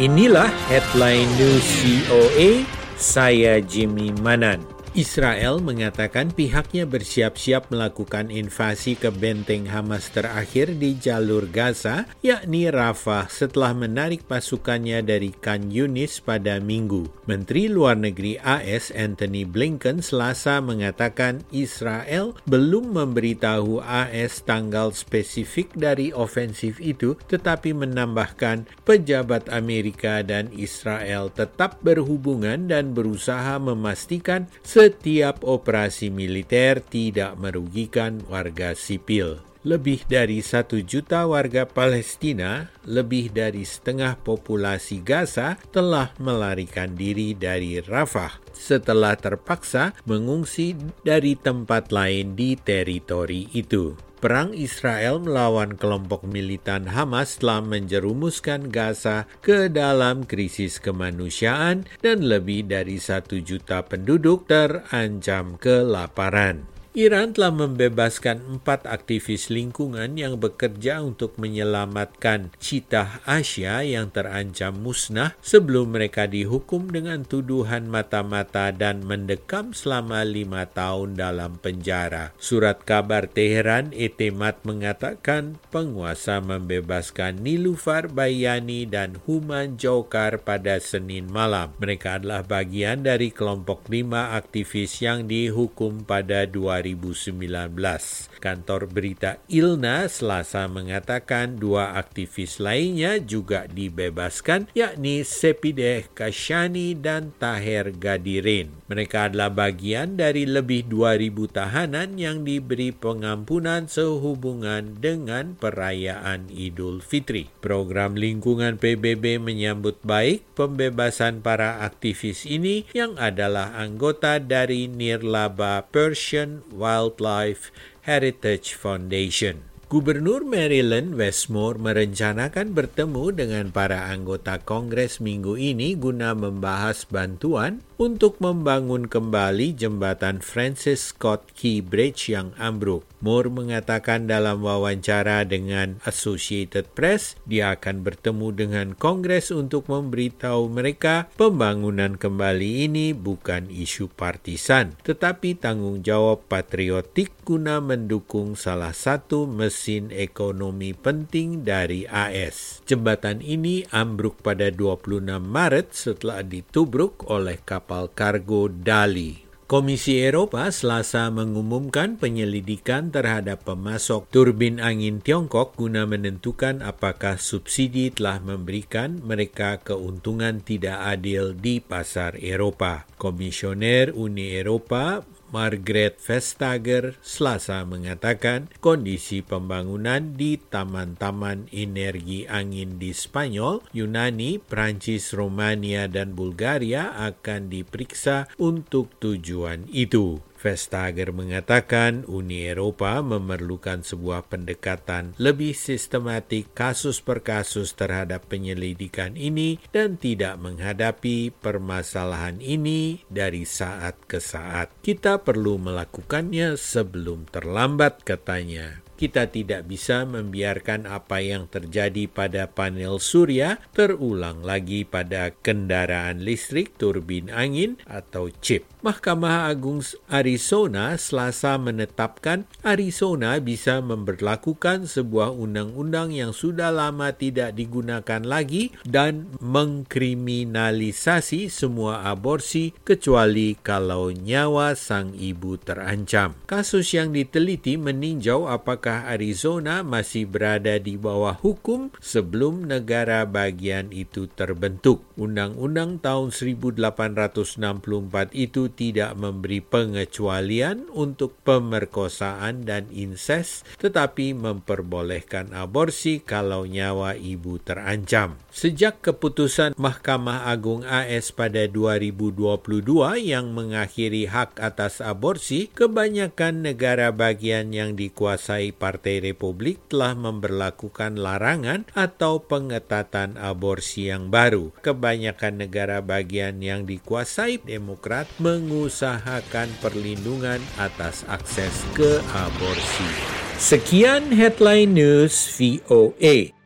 Inilah headline news VOA, saya Jimmy Manan. Israel mengatakan pihaknya bersiap-siap melakukan invasi ke benteng Hamas terakhir di jalur Gaza, yakni Rafah, setelah menarik pasukannya dari Khan Yunis pada Minggu. Menteri Luar Negeri AS Antony Blinken Selasa mengatakan Israel belum memberitahu AS tanggal spesifik dari ofensif itu, tetapi menambahkan pejabat Amerika dan Israel tetap berhubungan dan berusaha memastikan setiap operasi militer tidak merugikan warga sipil. Lebih dari 1 juta warga Palestina, lebih dari setengah populasi Gaza, telah melarikan diri dari Rafah setelah terpaksa mengungsi dari tempat lain di teritori itu. Perang Israel melawan kelompok militan Hamas telah menjerumuskan Gaza ke dalam krisis kemanusiaan dan lebih dari 1 juta penduduk terancam kelaparan. Iran telah membebaskan 4 aktivis lingkungan yang bekerja untuk menyelamatkan cheetah Asia yang terancam musnah sebelum mereka dihukum dengan tuduhan mata-mata dan mendekam selama 5 tahun dalam penjara. Surat kabar Teheran Etemat mengatakan penguasa membebaskan Nilufar Bayani dan Human Joukar pada Senin malam. Mereka adalah bagian dari kelompok 5 aktivis yang dihukum pada 2019. Kantor berita ILNA Selasa mengatakan 2 aktivis lainnya juga dibebaskan, yakni Sepideh Kashani dan Taher Gadirin. Mereka adalah bagian dari lebih 2.000 tahanan yang diberi pengampunan sehubungan dengan perayaan Idul Fitri. Program lingkungan PBB menyambut baik pembebasan para aktivis ini yang adalah anggota dari Nirlaba Persian Wildlife Heritage Foundation. Gubernur Maryland Westmore merencanakan bertemu dengan para anggota Kongres minggu ini guna membahas bantuan untuk membangun kembali jembatan Francis Scott Key Bridge yang ambruk. Moore mengatakan dalam wawancara dengan Associated Press, dia akan bertemu dengan Kongres untuk memberitahu mereka pembangunan kembali ini bukan isu partisan, tetapi tanggung jawab patriotik guna mendukung salah satu mesin ekonomi penting dari AS. Jembatan ini ambruk pada 26 Maret setelah ditubruk oleh kapal kargo Dali. Komisi Eropa Selasa mengumumkan penyelidikan terhadap pemasok turbin angin Tiongkok guna menentukan apakah subsidi telah memberikan mereka keuntungan tidak adil di pasar Eropa. Komisioner Uni Eropa Margrethe Vestager Selasa mengatakan kondisi pembangunan di taman-taman energi angin di Spanyol, Yunani, Prancis, Romania, dan Bulgaria akan diperiksa untuk tujuan itu. Vestager mengatakan Uni Eropa memerlukan sebuah pendekatan lebih sistematik kasus per kasus terhadap penyelidikan ini dan tidak menghadapi permasalahan ini dari saat ke saat. Kita perlu melakukannya sebelum terlambat, katanya. Kita tidak bisa membiarkan apa yang terjadi pada panel surya terulang lagi pada kendaraan listrik, turbin angin, atau chip. Mahkamah Agung Arizona Selasa menetapkan Arizona bisa memberlakukan sebuah undang-undang yang sudah lama tidak digunakan lagi dan mengkriminalisasi semua aborsi kecuali kalau nyawa sang ibu terancam. Kasus yang diteliti meninjau apakah Arizona masih berada di bawah hukum sebelum negara bagian itu terbentuk. Undang-undang tahun 1864 itu tidak memberi pengecualian untuk pemerkosaan dan inses, tetapi memperbolehkan aborsi kalau nyawa ibu terancam. Sejak keputusan Mahkamah Agung AS pada 2022 yang mengakhiri hak atas aborsi, kebanyakan negara bagian yang dikuasai Partai Republik telah memberlakukan larangan atau pengetatan aborsi yang baru. Kebanyakan negara bagian yang dikuasai Demokrat mengusahakan perlindungan atas akses ke aborsi. Sekian Headline News VOA.